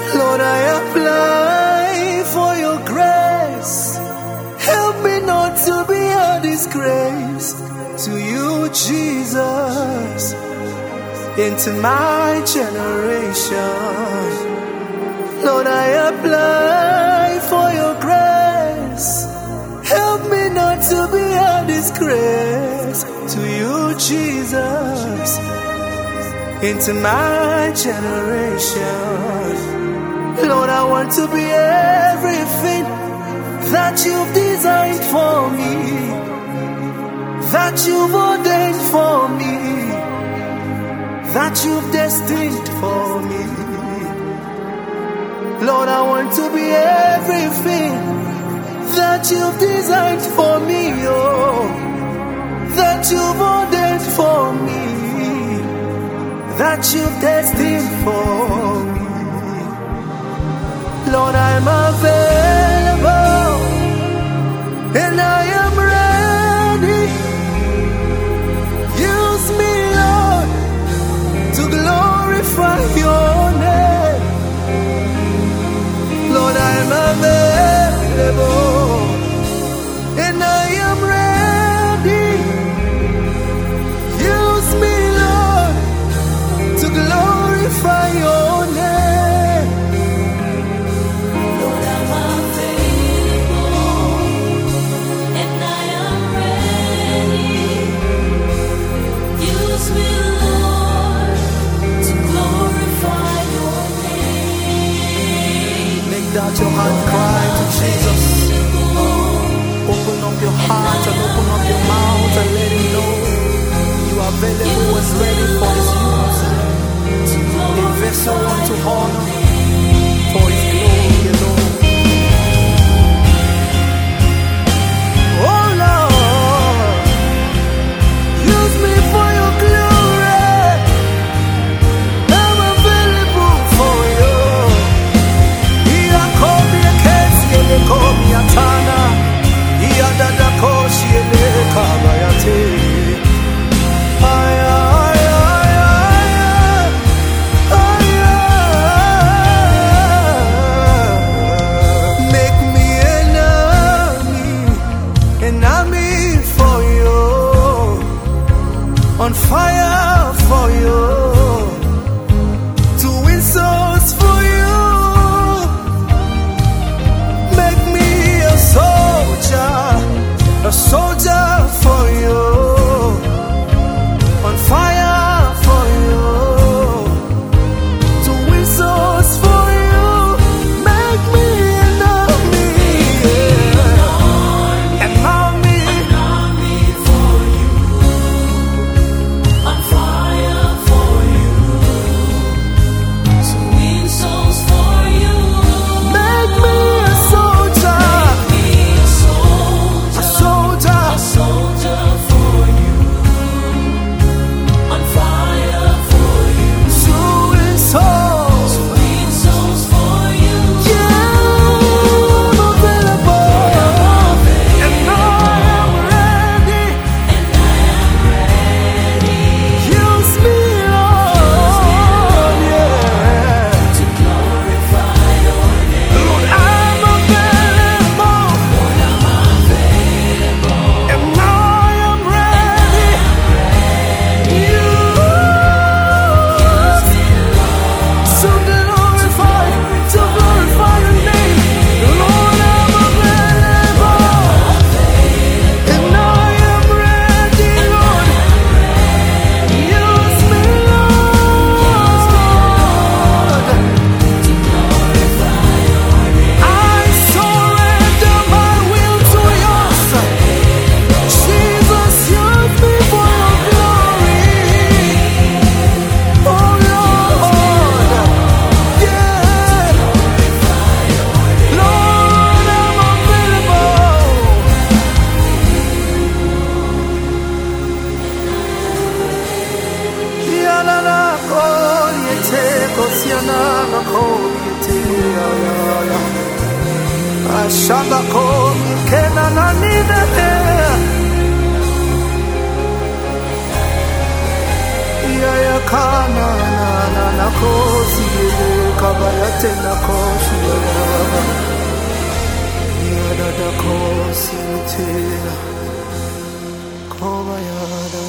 Lord, I apply for your grace. Help me not to be a disgrace to you, Jesus, into my generation. Lord, I apply for your grace. Help me not to be a disgrace to you, Jesus, into my generation. Lord, I want to be everything that you've designed for me, that you've ordained for me, that you've destined for me. Lord, I want to be everything that you've designed for me, oh, that you've ordained for me, that you've destined for me. Lord, I'm available and I am ready. Use me, Lord, to glorify your name. Lord, I'm available and I am ready. Use me, Lord, to glorify your name. Lord, I'm available and I am ready. Use me, Lord, to glorify your name. Make that your heart cry to Jesus. Open up your heart and open up your mouth and let him know you are available and ready for his use. A vessel unto honor for his glory alone. Oh Lord, use me for your glory. I'm available for you. He called me a case, he called me a tana. He had a koshi and kabayate. Make me an army for you, on fire for you, to win souls for you. Make me a soldier for you, on fire for you, to win souls for you. Make me an army, an army For you, on fire for you, to win souls for you. make me a soldier, Be a soldier for you, on fire for you, to win souls. to win souls for you. Yeah, I'm available, and I am ready. Use me, Lord, yeah. To glorify your name. Lord, I'm available, and I am ready. Use to glorify your name. Lord, I'm available, and I am ready, Lord. Use me, Lord. I surrender my will to yours. Jesus, use me for your glory. Oh Lord, yeah. Lord, I'm available. Yalala koyete kosiana na koyete ya ya ya. Ashaba koyekena na nidete. Ya ya kana na na na kosi. bayatenda kosi yada da kosi tira koba yada